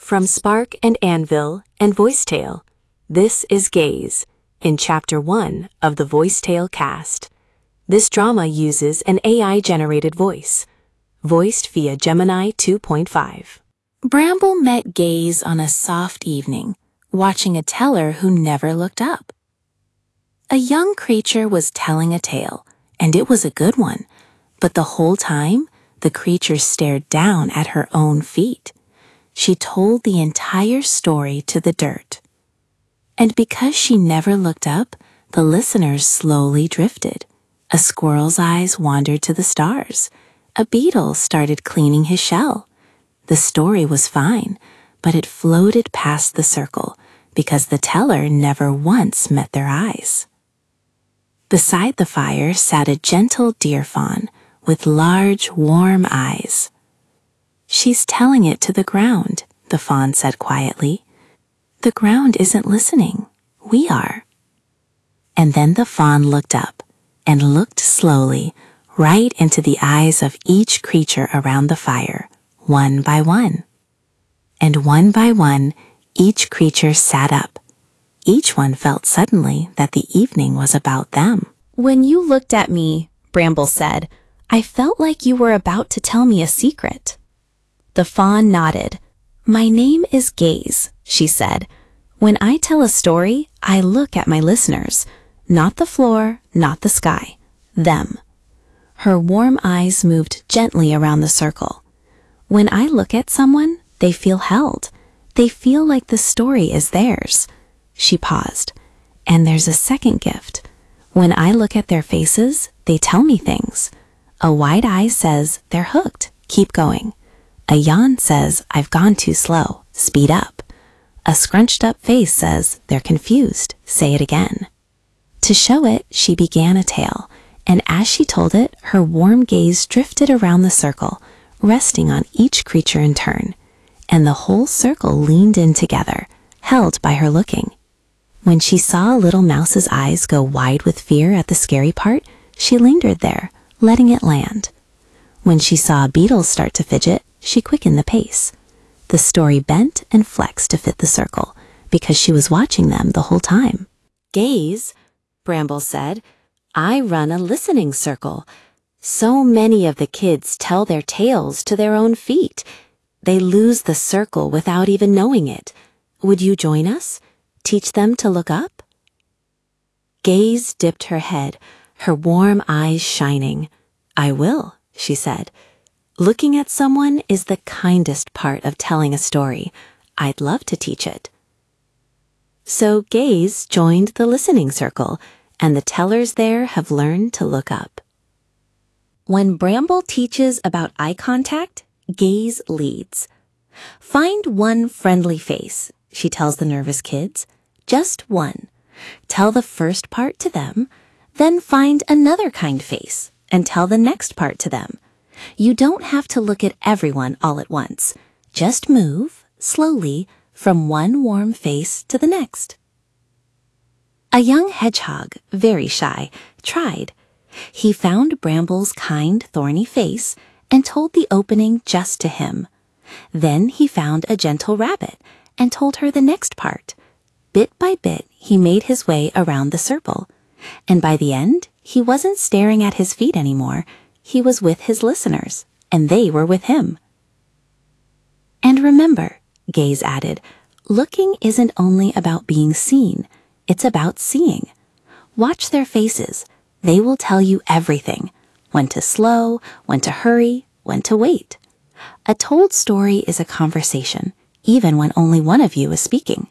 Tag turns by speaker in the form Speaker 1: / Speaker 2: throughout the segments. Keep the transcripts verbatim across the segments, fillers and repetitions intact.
Speaker 1: From Spark and Anvil and Voicetale, this is Gaze, in Chapter one of the Voicetale cast. This drama uses an A I-generated voice, voiced via Gemini two point five. Bramble met Gaze on a soft evening, watching a teller who never looked up. A young creature was telling a tale, and it was a good one, but the whole time, the creature stared down at her own feet. She told the entire story to the dirt. And because she never looked up, the listeners slowly drifted. A squirrel's eyes wandered to the stars. A beetle started cleaning his shell. The story was fine, but it floated past the circle because the teller never once met their eyes. Beside the fire sat a gentle deer fawn with large, warm eyes. "She's telling it to the ground," the fawn said quietly. "The ground isn't listening. We are." And then the fawn looked up and looked slowly right into the eyes of each creature around the fire, one by one. And one by one, each creature sat up. Each one felt suddenly that the evening was about them.
Speaker 2: "When you looked at me," Bramble said, "I felt like you were about to tell me a secret." The fawn nodded. "My name is Gaze," she said. "When I tell a story, I look at my listeners. Not the floor, not the sky. Them." Her warm eyes moved gently around the circle. "When I look at someone, they feel held. They feel like the story is theirs." She paused. "And there's a second gift. When I look at their faces, they tell me things. A wide eye says, they're hooked, keep going. A yawn says, I've gone too slow, speed up. A scrunched up face says, they're confused, say it again." To show it, she began a tale, and as she told it, her warm gaze drifted around the circle, resting on each creature in turn, and the whole circle leaned in together, held by her looking. When she saw a little mouse's eyes go wide with fear at the scary part, she lingered there, letting it land. When she saw a beetle start to fidget, she quickened the pace. The story bent and flexed to fit the circle, because she was watching them the whole time.
Speaker 1: "Gaze," Bramble said, "I run a listening circle. So many of the kids tell their tales to their own feet. They lose the circle without even knowing it. Would you join us? Teach them to look up?" Gaze dipped her head, her warm eyes shining. "I will," she said. "Looking at someone is the kindest part of telling a story. I'd love to teach it." So Gaze joined the listening circle, and the tellers there have learned to look up. When Bramble teaches about eye contact, Gaze leads. "Find one friendly face," she tells the nervous kids. "Just one. Tell the first part to them, then find another kind face and tell the next part to them. You don't have to look at everyone all at once. Just move, slowly, from one warm face to the next." A young hedgehog, very shy, tried. He found Bramble's kind, thorny face and told the opening just to him. Then he found a gentle rabbit and told her the next part. Bit by bit, he made his way around the circle, and by the end, he wasn't staring at his feet anymore. He was with his listeners, and they were with him. "And remember," Gaze added, "looking isn't only about being seen, it's about seeing. Watch their faces. They will tell you everything. When to slow, when to hurry, when to wait. A told story is a conversation, even when only one of you is speaking."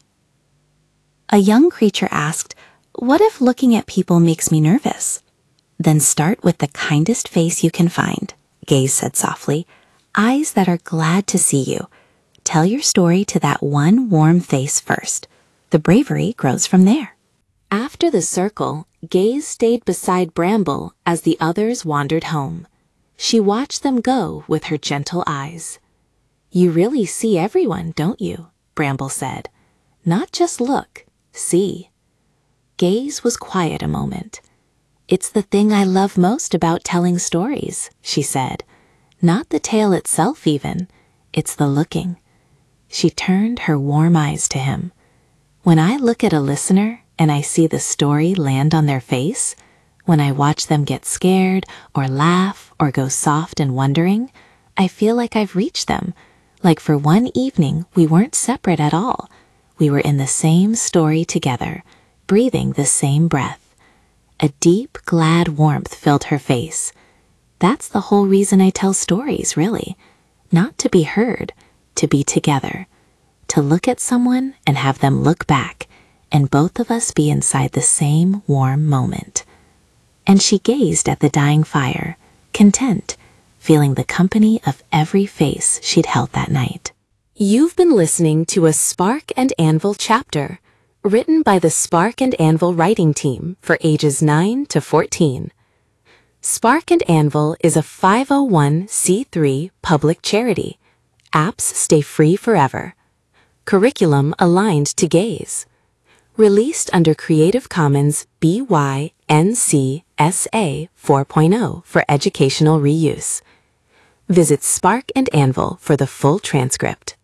Speaker 1: A young creature asked, "What if looking at people makes me nervous?" "Then start with the kindest face you can find," Gaze said softly. "Eyes that are glad to see you. Tell your story to that one warm face first. The bravery grows from there." After the circle, Gaze stayed beside Bramble as the others wandered home. She watched them go with her gentle eyes. "You really see everyone, don't you?" Bramble said. "Not just look, see." Gaze was quiet a moment. "It's the thing I love most about telling stories," she said. "Not the tale itself even, it's the looking. She turned her warm eyes to him. When I look at a listener and I see the story land on their face, when I watch them get scared or laugh or go soft and wondering, I feel like I've reached them. Like for one evening, we weren't separate at all. We were in the same story together, breathing the same breath. A deep, glad warmth filled her face. That's the whole reason I tell stories, really. Not to be heard, to be together. To look at someone and have them look back, and both of us be inside the same warm moment. And she gazed at the dying fire, content, feeling the company of every face she'd held that night.
Speaker 3: You've been listening to a Spark and Anvil chapter, written by the Spark and Anvil writing team for ages nine to fourteen. Spark and Anvil is a five oh one c three public charity. Apps stay free forever. Curriculum aligned to gaze. Released under Creative Commons B Y N C S A four point oh for educational reuse. Visit Spark and Anvil for the full transcript.